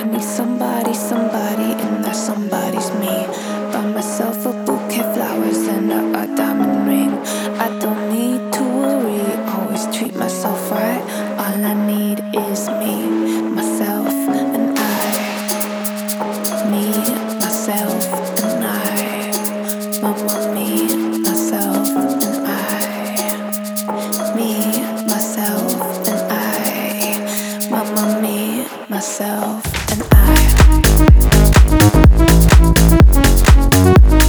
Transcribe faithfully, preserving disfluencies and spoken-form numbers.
I need somebody, somebody, and that somebody's me. Buy myself a bouquet of flowers and a, a diamond ring. I don't need to worry, always treat myself right. All I need is me, myself, and I. Me, myself, and I. Mama, me, myself, and I. Me, myself, and I. Mama, me, myself, and I.